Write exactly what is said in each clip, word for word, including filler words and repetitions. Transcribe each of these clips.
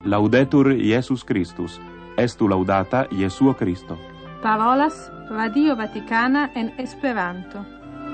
Laudetur Jesus Christus, estu laudata Jesuo Christo. Parolas Radio Vaticana en Esperanto.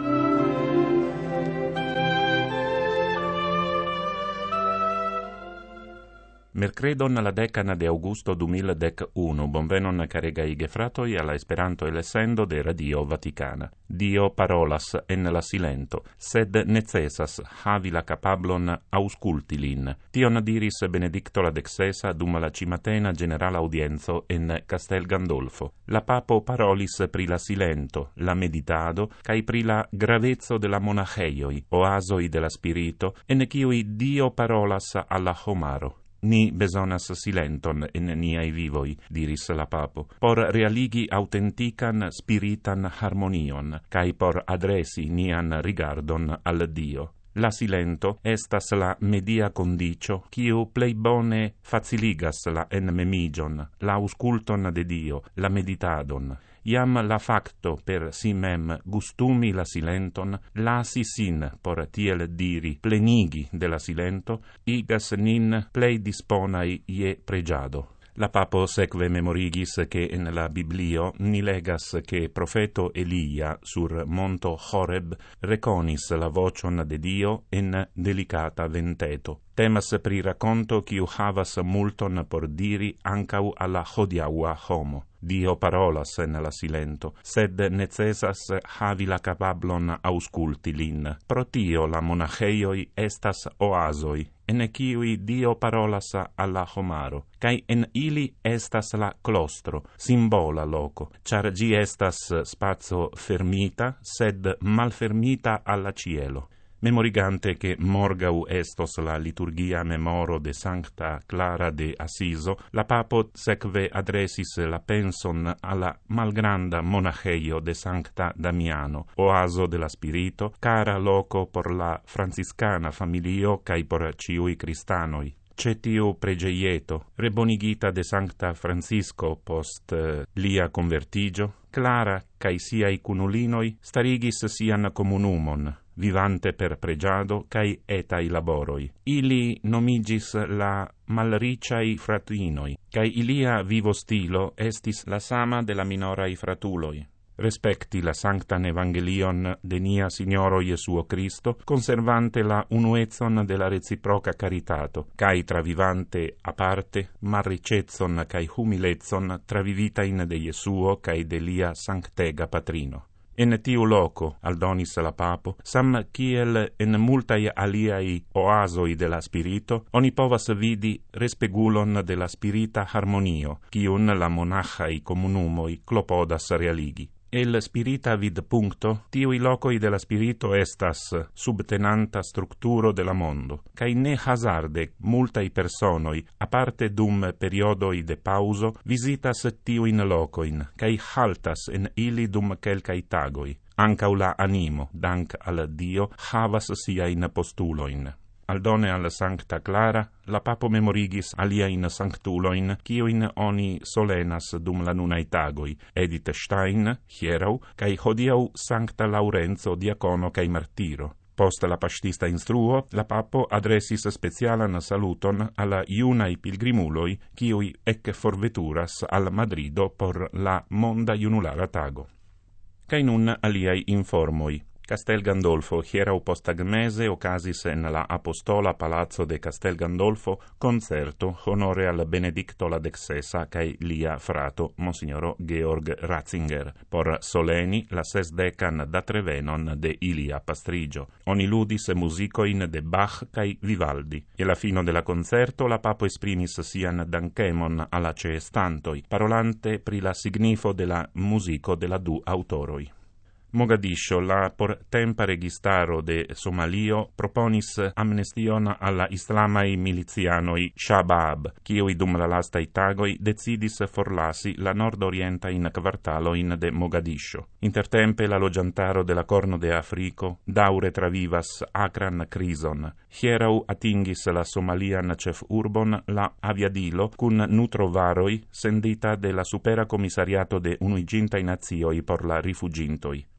Mercredon la decana de Augusto du mil dec unu, bonvenon caregai gefratoi alla Esperanto elessendo de Radio Vaticana. Dio parolas en la silento, sed necessas havi la capablon ausculti lin. Tion diris Benedicto la dexesa dum la cimatena general audienzo en Castel Gandolfo. La papo parolis pri la silento, la meditado, cae pri la gravezzo de la monacheioi, oasoi de la spirito, en ciui Dio parolas alla homaro. Ni besonas silenton in niai vivoi, diris la papo, por realigi autentican spiritan harmonion, cae por adresi nian rigardon al Dio. La silento estas la media condicio, quiu plei bone faciligas la enmemigion, la ausculton de Dio, la meditadon. Iam la facto per si mem gustumi la silenton, lasi sin, por tiel diri, plenigi de la silento, igas nin plei disponai ie pregiado. La papo seque memorigis che in la Biblio ni legas che profeto Elia sur monto Horeb reconis la vocion de Dio en delicata venteto. Temas pri racconto quiu havas multon por diri ancau alla hodiaua homo. Dio parolas en la silento, sed necessas havi la capablon ausculti lin. Pro tio la monacheioi estas oasoi, en ciui Dio parolas alla homaro, cae en ili estas la clostro, simbola loco, char gi estas spazio fermita, sed malfermita alla cielo. Memorigante che morgau estos la liturgia memoro de Sancta Clara de Asiso, la papo seque adresis la penson alla malgranda monacheio de Sancta Damiano, oaso de la spirito, cara loco por la franciscana familio cae por ciui cristanoi. Ce tiu pregeieto, rebonigita de Sancta Francisco post uh, lia convertigio, Clara cae siai cunulinoi starigis sian comunumon, vivante per pregiado cae etai laboroi. Ili nomigis la malriciai fratinoi, cae ilia vivo stilo estis la sama de la minorai fratuloi. Respecti la sanctan evangelion de nia Signoro Jesuo Christo, conservante la unuezon de la reciproca caritato, cae travivante aparte, marricezzon cae humilezzon travivita in de Jesuo cae de lia sanctega patrino. En tiu loco, aldonis la papo, sam kiel en multai aliai oasoi de la spirito, oni povas vidi respegulon de la spirita harmonio, kiun la monachai comunumoi clopodas realigi. El spirita vid puncto, tiui locoi de la spirito estas subtenanta structuro de la mondo, cae ne hazarde multai personoi, aparte dum periodoi de pauso, visitas tiuin locoin, cae haltas en ili dum quelcai tagoi. Ancau la animo, dank al Dio, havas siain postuloin. Aldone al Sancta Clara, la papo memorigis aliain sanctuloin, quiuin oni solenas dum la nunai tagoi, Edith Stein, hierau, cae hodiau Sancta Laurenzo, diacono cae martiro. Post la pastista instruo, la papo adresis specialan saluton alla iunai pilgrimuloi, quiui ec forveturas al Madrido por la monda iunulara tago. Cae nun aliai informoi. Castel Gandolfo, hierau postagmese ocasis en la Apostola Palazzo de Castel Gandolfo concerto honore al Benedicto la dexesa cae lia frato, Monsignoro Georg Ratzinger, por soleni la sesdecan da trevenon de ilia pastrigio. Oni ludis musicoin de Bach cae Vivaldi. E la fino de la concerto la papo esprimis sian dankemon alla ceestantoi, parolante pri la signifo de la musico de la du autoroi. Mogadiscio, la por tempa registaro de Somalio, proponis amnestion alla islamai milizianoi Shabab, quiui dum la lastai tagoi decidis forlasi la nord-orienta in quartalo in de Mogadiscio. Intertempe la logiantaro de la Corno de Africo daure travivas acran crison. Hierau atingis la Somalian cef urbon la aviadilo cun nutrovaroi sendita de la Supera Commissariato de Unuigintai Nazioi por la rifugintoi.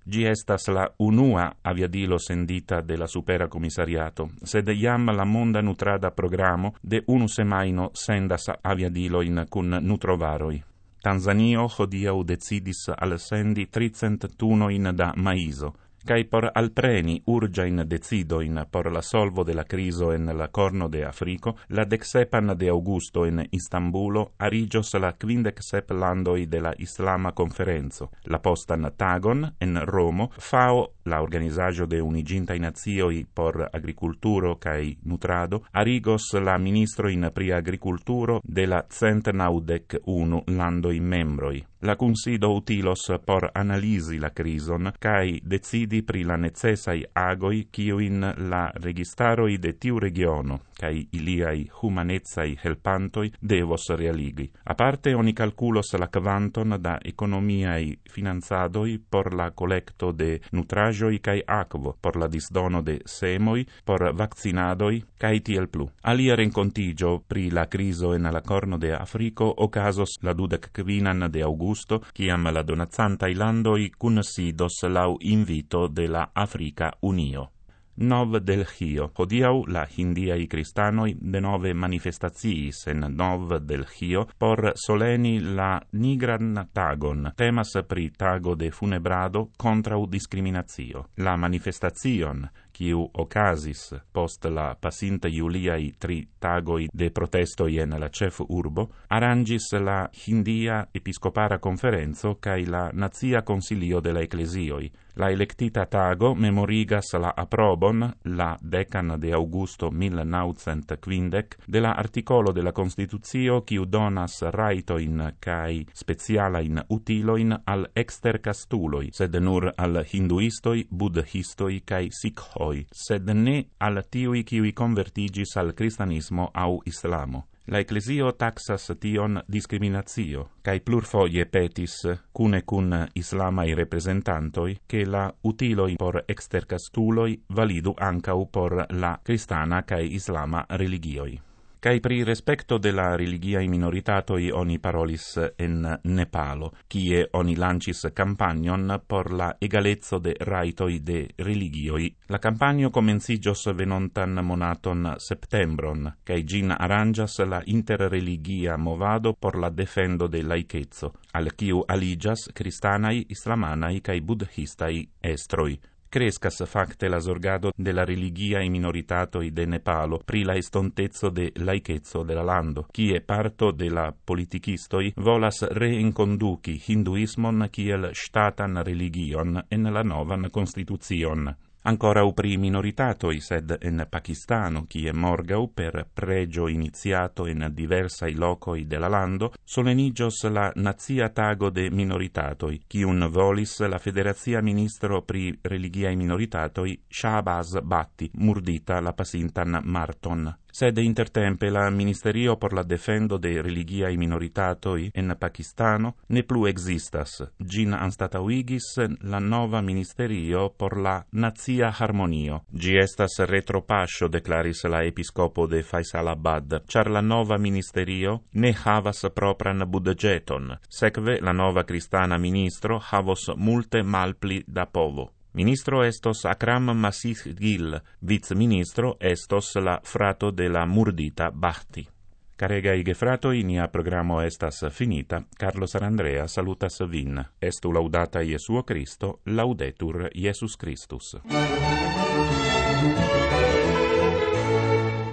Gi estas la unua aviadilo sendita de la supera commissariato, sed iam la monda nutrada programo de unu semaino sendas aviadiloin cun nutrovaroi. Tanzanio hodiau decidis alsendi tricent tunoin da maiso, cae por alpreni urgiain decidoin por la solvo de la criso en la corno de Africo, la decsepan de Augusto en Istanbulo arigios la quindexep landoi de la Islama Conferenzo. La postan tagon en Romo, FAO, la organizajo de unigintai nazioi por agriculturo cae nutrado, arigos la ministro in pri agriculturo de la cent naudec unu landoi membroi. La consido utilos por analisi la crison, cae decidi pri la necessai agoi quiuin la registaroi de tiu regiono, cae iliai humanezai helpantoi devos realigi. Aparte, oni calculos la quanton da economiai finanzadoi por la collecto de nutrajoi cae aquo, por la disdono de semoi, por vaccinadoi, cae tiel plu. Alia rencontigio pri la criso en la corno de Africo ocasos la dudec quinan de Augusto, ciam la donazantai landoi cunsidos lau invito de la Africa Unio. Nov Delhio. Hodiau la hindiai cristanoi de nove manifestaziis en Nov Delhio por soleni la nigran tagon. Temas pri tago de funebrado contra discriminatio. La manifestazion quiu ocasis post la pasinta Iuliai tri tagoi de protestoi en la cef urbo, arrangis la Hindia Episcopara Conferenzo cae la Nazia Consilio de la Ecclesioi. La electita tago memorigas la aprobon, la decan de Augusto mil naucent quindec, de la articolo de la Constituzio quiu donas raitoin cae specialain utiloin al extercastuloi, sed nur al hinduistoi, buddhistoi cae sikhoi, sed ne al tiui quiui convertigis al cristianismo au islamo. La Ecclesio taxas tion discriminatio, cae plurfoje petis, cune cun islamai representantoi, che la utiloi por extercastuloi validu ancau por la cristana cae islama religioi. Cae pri respecto de la religiae minoritatoi oni parolis en Nepalo, kie oni lancis campagnon por la egalezzo de raitoi de religioi. La campagno comencigios venontan monaton septembron, cae gin arrangias la interreligia movado por la defendo de laichezzo, al quiu aligas cristanai, islamanai cae buddhistai estroi. Crescas facte la zorgado de la religiae minoritatoi de Nepalo pri la estontezzo de laichezzo de la lando, kie parto de la politikistoi volas reinconduci hinduismon kiel statan religion en la novan constituzion. Ancora u pri minoritatoi, sed en Pakistano, kie morgau per pregio iniziato in diversai locoi de la lando, solenigios la Nazia Tago de Minoritatoi, quiun volis la Federazia Ministro pri religiae minoritatoi Shahbaz Bhatti, murdita la pasintan marton. Sed intertempe la Ministerio por la defendo de religiae minoritatoi en Pakistano ne plu existas. Gin anstatauigis la nova Ministerio por la Nazia Harmonio. Gi estas retropascio, declaris la episcopo de Faisalabad, char la nova Ministerio ne havas propran budgeton, sekve la nova cristana ministro havos multe malpli da povo. Ministro estos Akram Masih Gill, vice-ministro estos la frato de la murdita Bhatti. Caregai gefratoi, nia programo estas finita. Carlos Arandrea salutas vin. Estu laudata Jesuo Cristo, laudetur Jesus Christus.